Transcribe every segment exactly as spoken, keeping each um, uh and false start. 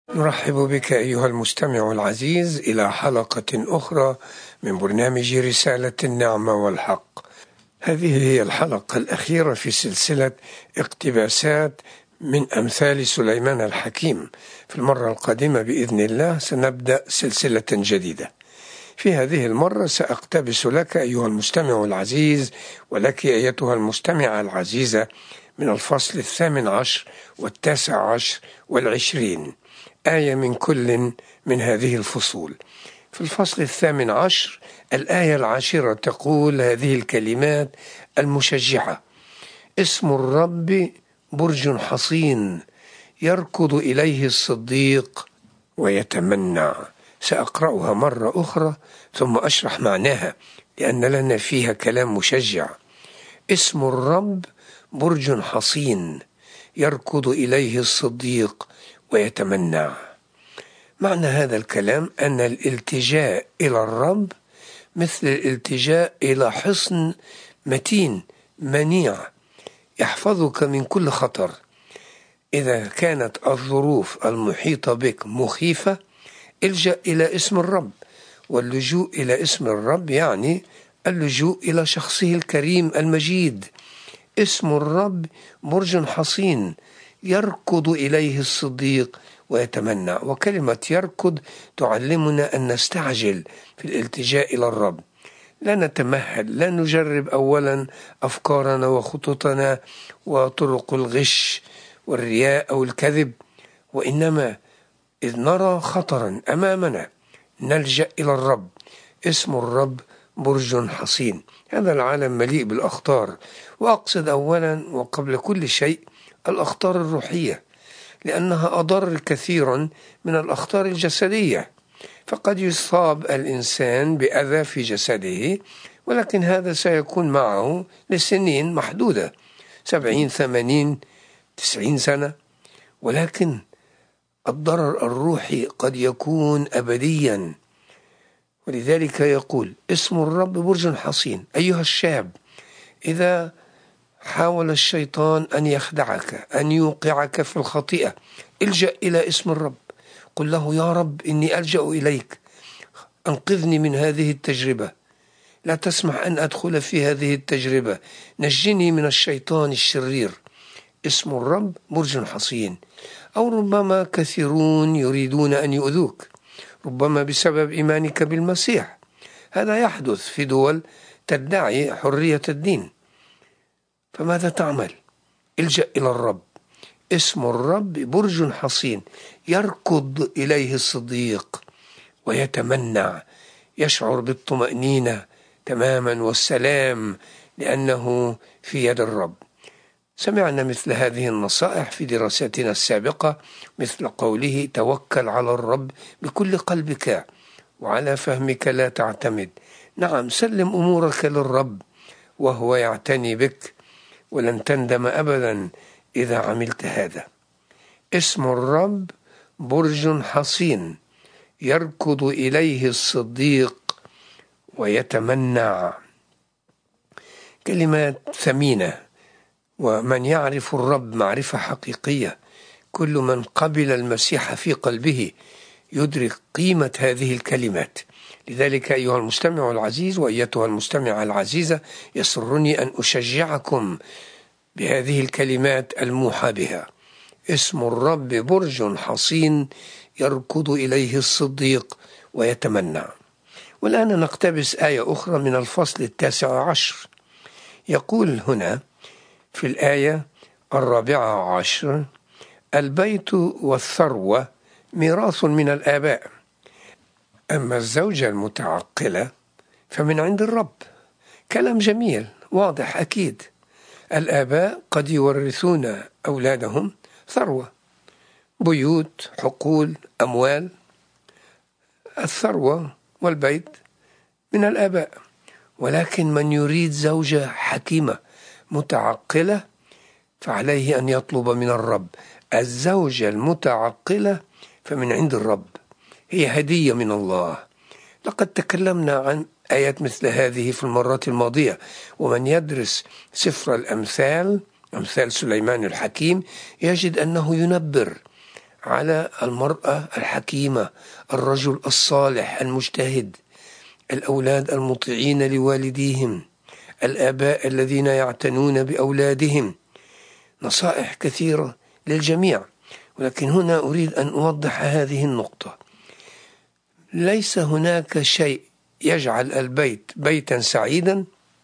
نرحب بك أيها المستمع العزيز إلى حلقة أخرى من برنامج رسالة النعمة والحق. هذه هي الحلقة الأخيرة في سلسلة اقتباسات من أمثال سليمان الحكيم. في المرة القادمة بإذن الله سنبدأ سلسلة جديدة. في هذه المرة سأقتبس لك أيها المستمع العزيز ولك أيتها المستمعة العزيزة من الفصل الثامن عشر والتاسع عشر والعشرين آية من كل من هذه الفصول. في الفصل الثامن عشر الآية العاشرة تقول هذه الكلمات المشجعة: اسم الرب برج حصين يركض إليه الصديق ويتمنع. سأقرأها مرة أخرى ثم أشرح معناها لأن لنا فيها كلام مشجع. اسم الرب برج حصين يركض إليه الصديق ويتمنع. معنى هذا الكلام أن الالتجاء إلى الرب مثل الالتجاء إلى حصن متين منيع يحفظك من كل خطر. إذا كانت الظروف المحيطة بك مخيفة الجأ إلى اسم الرب، واللجوء إلى اسم الرب يعني اللجوء إلى شخصه الكريم المجيد. اسم الرب برج حصين يركض إليه الصديق ويتمنع. وكلمة يركض تعلمنا أن نستعجل في الالتجاء إلى الرب، لا نتمهل، لا نجرب أولا أفكارنا وخططنا وطرق الغش والرياء أو الكذب، وإنما إذ نرى خطرا أمامنا نلجأ إلى الرب. اسم الرب برج حصين. هذا العالم مليء بالأخطار، وأقصد أولا وقبل كل شيء الأخطار الروحية، لأنها أضر كثيرا من الأخطار الجسدية. فقد يصاب الإنسان بأذى في جسده، ولكن هذا سيكون معه لسنين محدودة، سبعين ثمانين تسعين سنة، ولكن الضرر الروحي قد يكون أبديا. ولذلك يقول اسم الرب برج حصين. أيها الشاب، إذا حاول الشيطان أن يخدعك، أن يوقعك في الخطيئة، الجأ إلى اسم الرب. قل له: يا رب إني ألجأ إليك، أنقذني من هذه التجربة، لا تسمح أن أدخل في هذه التجربة، نجني من الشيطان الشرير. اسم الرب برج حصين. أو ربما كثيرون يريدون أن يؤذوك، ربما بسبب إيمانك بالمسيح. هذا يحدث في دول تدعي حرية الدين. فماذا تعمل؟ الجأ إلى الرب. اسم الرب برج حصين يركض إليه الصديق ويتمنع، يشعر بالطمأنينة تماما والسلام لأنه في يد الرب. سمعنا مثل هذه النصائح في دراستنا السابقة، مثل قوله: توكل على الرب بكل قلبك وعلى فهمك لا تعتمد. نعم، سلم أمورك للرب وهو يعتني بك، ولن تندم أبدا إذا عملت هذا. اسم الرب برج حصين يركض إليه الصديق ويتمنع. كلمات ثمينة، ومن يعرف الرب معرفة حقيقية، كل من قبل المسيح في قلبه يدرك قيمة هذه الكلمات. لذلك أيها المستمع العزيز وأيتها المستمعة العزيزة، يسرني أن أشجعكم بهذه الكلمات الموحى بها. اسم الرب برج حصين يركض إليه الصديق ويتمنع. والآن نقتبس آية أخرى من الفصل التاسع عشر. يقول هنا في الآية الرابعة عشر: البيت والثروة ميراث من الآباء، أما الزوجة المتعقلة فمن عند الرب. كلام جميل واضح أكيد. الآباء قد يورثون أولادهم ثروة، بيوت، حقول، أموال. الثروة والبيت من الآباء، ولكن من يريد زوجة حكيمة متعقلة فعليه أن يطلب من الرب. الزوجة المتعقلة فمن عند الرب، هي هدية من الله. لقد تكلمنا عن آيات مثل هذه في المرات الماضية، ومن يدرس سفر الأمثال، أمثال سليمان الحكيم، يجد أنه ينبر على المرأة الحكيمة، الرجل الصالح المجتهد، الأولاد المطيعين لوالديهم، الآباء الذين يعتنون بأولادهم. نصائح كثيرة للجميع، ولكن هنا أريد أن أوضح هذه النقطة. ليس هناك شيء يجعل البيت بيتا سعيدا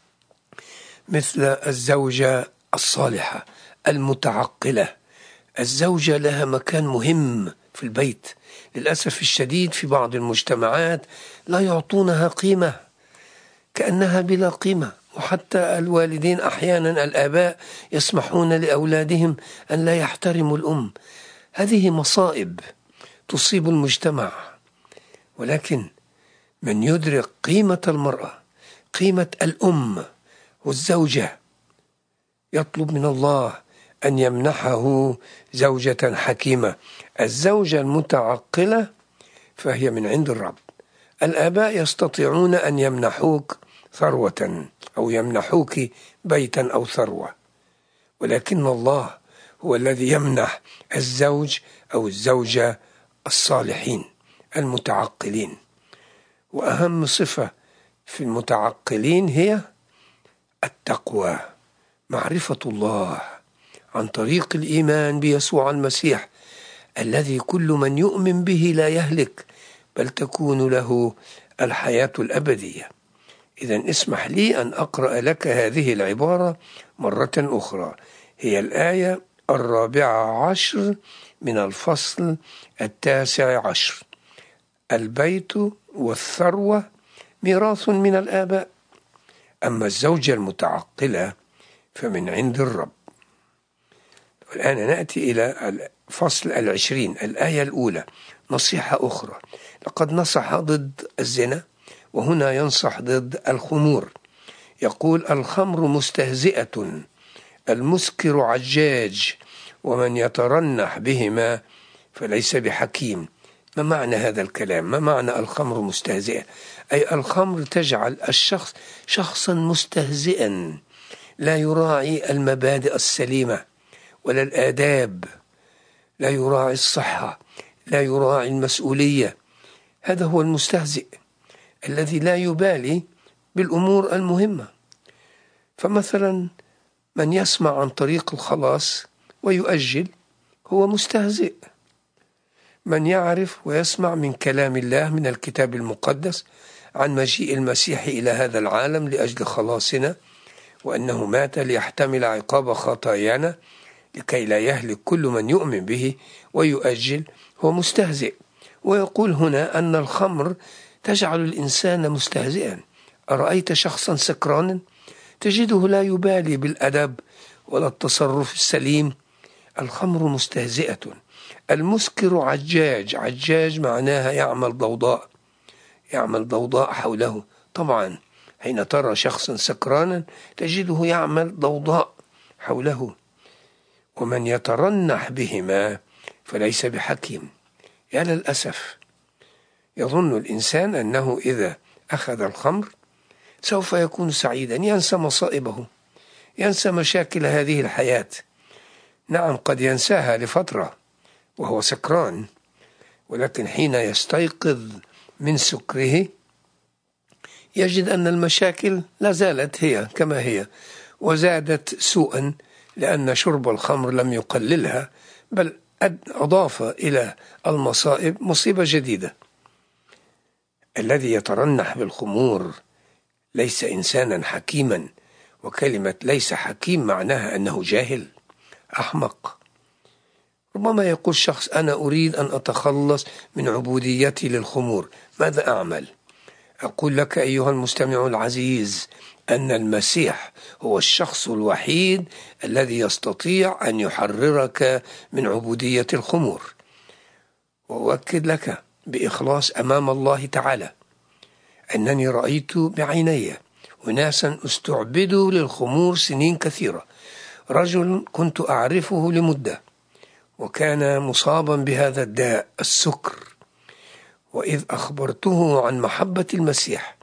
مثل الزوجة الصالحة المتعقلة. الزوجة لها مكان مهم في البيت. للأسف الشديد في بعض المجتمعات لا يعطونها قيمة، كأنها بلا قيمة. وحتى الوالدين أحيانا الآباء يسمحون لأولادهم أن لا يحترموا الأم. هذه مصائب تصيب المجتمع. ولكن من يدرك قيمة المرأة، قيمة الأم والزوجة، يطلب من الله أن يمنحه زوجة حكيمة. الزوجة المتعقلة فهي من عند الرب. الآباء يستطيعون أن يمنحوك ثروة أو يمنحوك بيتا أو ثروة، ولكن الله هو الذي يمنح الزوج أو الزوجة الصالحين المتعقلين. وأهم صفة في المتعقلين هي التقوى، معرفة الله عن طريق الإيمان بيسوع المسيح الذي كل من يؤمن به لا يهلك بل تكون له الحياة الأبدية. إذن اسمح لي أن أقرأ لك هذه العبارة مرة أخرى. هي الآية الرابعة عشر من الفصل التاسع عشر: البيت والثروة ميراث من الآباء، أما الزوجة المتعقلة فمن عند الرب. والآن نأتي إلى الفصل العشرين، الآية الأولى، نصيحة أخرى. لقد نصح ضد الزنا، وهنا ينصح ضد الخمور. يقول: الخمر مستهزئة، المسكر عجاج، ومن يترنح بهما فليس بحكيم. ما معنى هذا الكلام؟ ما معنى الخمر مستهزئة؟ أي الخمر تجعل الشخص شخصا مستهزئا، لا يراعي المبادئ السليمة ولا الآداب، لا يراعي الصحة، لا يراعي المسؤولية. هذا هو المستهزئ الذي لا يبالي بالأمور المهمة. فمثلا من يسمع عن طريق الخلاص ويؤجل هو مستهزئ. من يعرف ويسمع من كلام الله من الكتاب المقدس عن مجيء المسيح إلى هذا العالم لأجل خلاصنا، وأنه مات ليحتمل عقاب خطايانا لكي لا يهلك كل من يؤمن به، ويؤجل، هو مستهزئ. ويقول هنا أن الخمر تجعل الإنسان مستهزئا. أرأيت شخصا سكرانا تجده لا يبالي بالأدب ولا التصرف السليم؟ الخمر مستهزئة. المسكر عجاج، عجاج معناها يعمل ضوضاء، يعمل ضوضاء حوله. طبعا حين ترى شخصا سكرانا تجده يعمل ضوضاء حوله. ومن يترنح بهما فليس بحكيم. يا للأسف يظن الإنسان أنه إذا أخذ الخمر سوف يكون سعيدا، ينسى مصائبه، ينسى مشاكل هذه الحياة. نعم، قد ينساها لفترة وهو سكران، ولكن حين يستيقظ من سكره يجد أن المشاكل لا زالت هي كما هي، وزادت سوءا، لأن شرب الخمر لم يقللها بل أضاف إلى المصائب مصيبة جديدة. الذي يترنح بالخمور ليس إنسانا حكيما، وكلمة ليس حكيم معناها أنه جاهل أحمق. ربما يقول شخص: أنا أريد أن أتخلص من عبوديتي للخمور، ماذا أعمل؟ أقول لك أيها المستمع العزيز أن المسيح هو الشخص الوحيد الذي يستطيع أن يحررك من عبودية الخمور. وأؤكد لك بإخلاص أمام الله تعالى أنني رأيت بعيني وناسا استعبدوا للخمور سنين كثيرة. رجل كنت أعرفه لمدة وكان مصابا بهذا الداء السكر، وإذ أخبرته عن محبة المسيح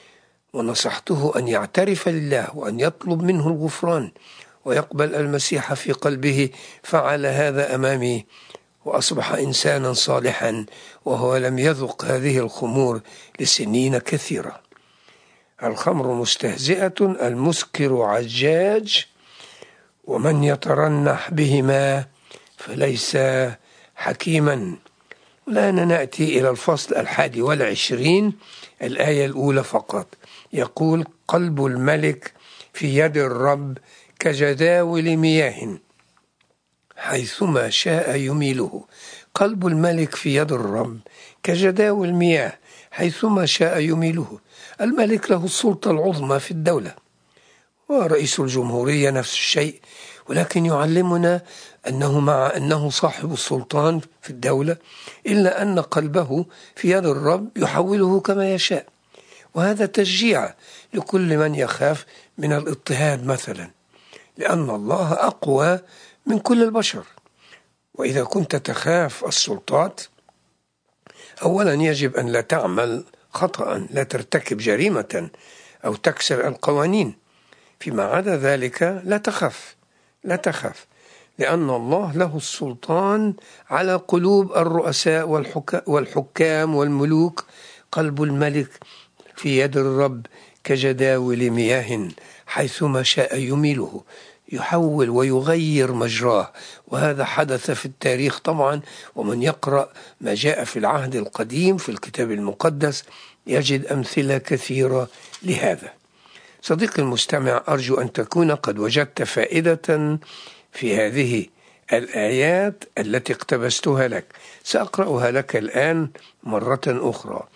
ونصحته أن يعترف لله وأن يطلب منه الغفران ويقبل المسيح في قلبه، فعل هذا أمامي وأصبح إنسانا صالحا وهو لم يذق هذه الخمور لسنين كثيرة. الخمر مستهزئة، المسكر عجاج، ومن يترنح بهما فليس حكيما. الآن نأتي إلى الفصل الحادي والعشرين، الآية الأولى فقط. يقول: قلب الملك في يد الرب كجداول مياه حيثما شاء يميله. قلب الملك في يد الرب كجداول مياه حيثما شاء يميله. الملك له السلطة العظمى في الدولة، ورئيس الجمهورية نفس الشيء، ولكن يعلمنا أنه مع أنه صاحب السلطان في الدولة إلا أن قلبه في يد الرب يحوله كما يشاء. وهذا تشجيع لكل من يخاف من الاضطهاد مثلا، لأن الله أقوى من كل البشر. وإذا كنت تخاف السلطات، أولا يجب أن لا تعمل خطأ، لا ترتكب جريمة أو تكسر القوانين. فيما عدا ذلك لا تخف لا تخف لأن الله له السلطان على قلوب الرؤساء والحكام والملوك. قلب الملك في يد الرب كجداول مياه حيثما شاء يميله، يحول ويغير مجراه. وهذا حدث في التاريخ طبعا، ومن يقرأ ما جاء في العهد القديم في الكتاب المقدس يجد أمثلة كثيرة لهذا. صديقي المستمع، أرجو أن تكون قد وجدت فائدة في هذه الآيات التي اقتبستها لك. سأقرأها لك الآن مرة أخرى.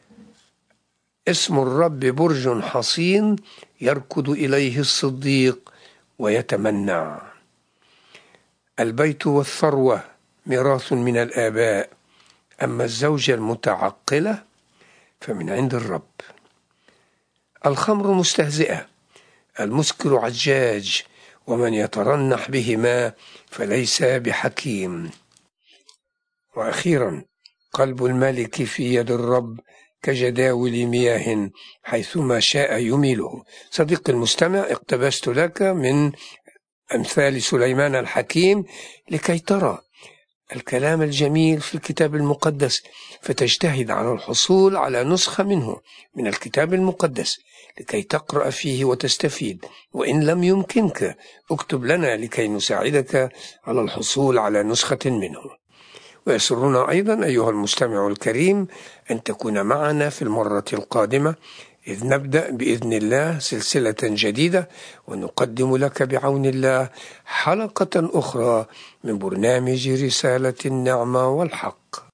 اسم الرب برج حصين يركض إليه الصديق ويتمنع. البيت والثروة ميراث من الآباء، أما الزوجة المتعقلة فمن عند الرب. الخمر مستهزئة، المسكر عجاج، ومن يترنح بهما فليس بحكيم. وأخيرا، قلب الملك في يد الرب كجداول مياه حيثما شاء يميله. صديقي المستمع، اقتبست لك من أمثال سليمان الحكيم لكي ترى الكلام الجميل في الكتاب المقدس، فتجتهد على الحصول على نسخة منه من الكتاب المقدس لكي تقرأ فيه وتستفيد. وإن لم يمكنك، اكتب لنا لكي نساعدك على الحصول على نسخة منه. ويسرنا أيضا أيها المستمع الكريم أن تكون معنا في المرة القادمة، إذ نبدأ بإذن الله سلسلة جديدة، ونقدم لك بعون الله حلقة أخرى من برنامج رسالة النعمة والحق.